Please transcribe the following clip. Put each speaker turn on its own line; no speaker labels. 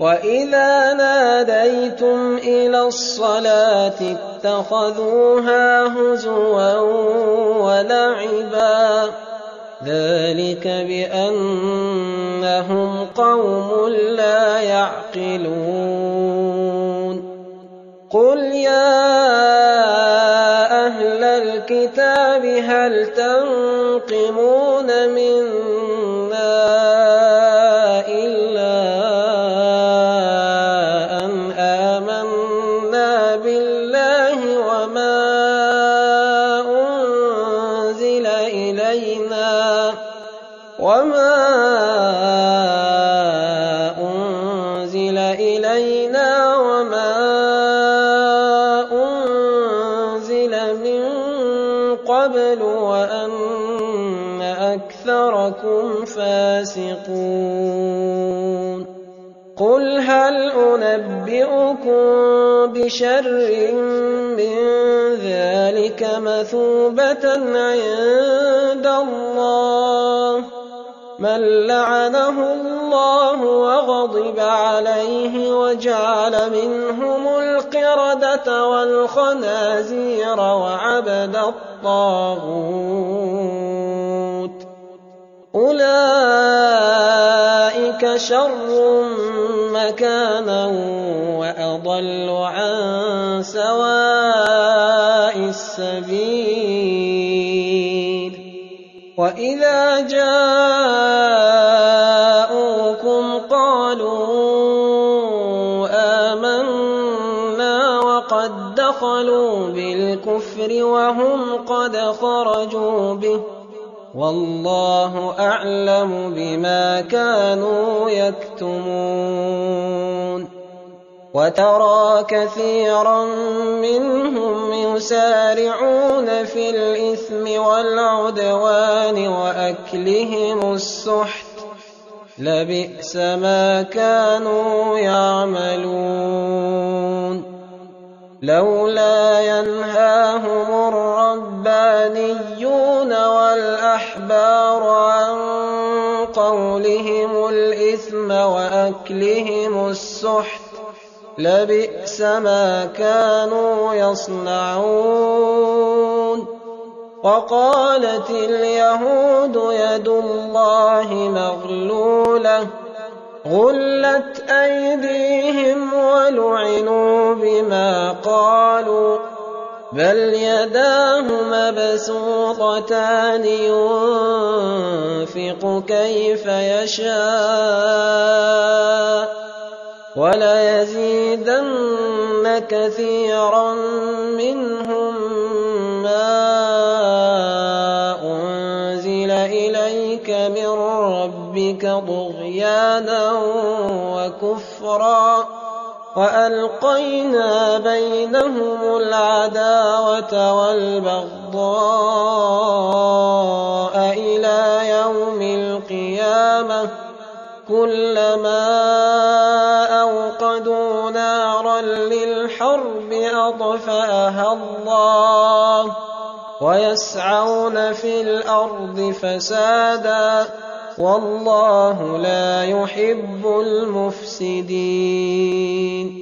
وَإِذَا نَادَيْتُمْ إِلَى الصَّلَاةِ اتَّخَذُوهَا هُزُوًا وَلَعِبًا ذَلِكَ بِأَنَّهُمْ قَوْمٌ لَّا يَعْقِلُونَ قُلْ يَا أَهْلَ الْكِتَابِ هَلْ تَنقِمُونَ مِنَّا إِلَّا أَنْ آمَنَّا بِاللَّهِ وَمَا أُنزِلَ إِلَيْنَا وَمَا أُنزِلَ مِن قَبْلُ وَأَنَّ أَكْثَرَكُمْ فَاسِقُونَ قُلْ هَلْ أُنَبِّئُكُم بِشَرٍّ مِّن ذَلِكَ مَثُوبَةً عِندَ اللَّهِ مَن لَّعَنَهُ اللَّهُ وَغَضِبَ عَلَيْهِ وَجَعَلَ مِنْهُمُ الْقِرَدَةَ وَالْخَنَازِيرَ وَعَبَدَ الطَّاغُوتَ أُولَٰئِكَ شَرٌّ مَّكَانًا وَأَضَلُّ عَن سَوَاءِ السَّبِيلِ وَإِذَا جَاءُوكُمْ قَالُوا آمَنَّا وَقَد دَّخَلُوا بِالْكُفْرِ وَهُمْ قَدْ خَرَجُوا بِهِ وَاللَّهُ أَعْلَمُ بِمَا كَانُوا يَكْتُمُونَ وَتَرَىٰ كَثِيرًا مِّنْهُمْ يُسَارِعُونَ فِي الْإِثْمِ وَالْعُدْوَانِ وَأَكْلِهِمُ السُّحْتَ لَبِئْسَ مَا كَانُوا يَعْمَلُونَ لَوْلَا يَنْهَاهُمُ الرَّبَّانِيُّونَ وَالْأَحْبَارُ عَن قَوْلِهِمُ الْإِثْمَ وَأَكْلِهِمُ السُّحْتَ لَبِئْسَ مَا كَانُوا يَصْنَعُونَ وَقَالَتِ الْيَهُودُ يَدُ اللَّهِ مَغْلُولَةٌ غُلَّتْ أَيْدِيهِمْ وَلُعِنُوا بِمَا قَالُوا بَلْ يَدَاهُ مَبْسُوطَتَانِ يُنفِقُ كَيْفَ يَشَاءُ وَلَيَزِيدَنَّ كَثِيرًا مِّنْهُم مَّا أُنزِلَ إِلَيْكَ مِن رَّبِّكَ طُغْيَانًا وَكُفْرًا وَأَلْقَيْنَا بَيْنَهُمُ الْعَدَاوَةَ وَالْبَغْضَاءَ إِلَىٰ يَوْمِ الْقِيَامَةِ كُلَّمَا أَوْقَدُوا نَارًا لِّلْحَرْبِ أَطْفَأَهَا اللَّهُ وَيَسْعَوْنَ فِي الْأَرْضِ فَسَادًا وَاللَّهُ لَا يُحِبُّ الْمُفْسِدِينَ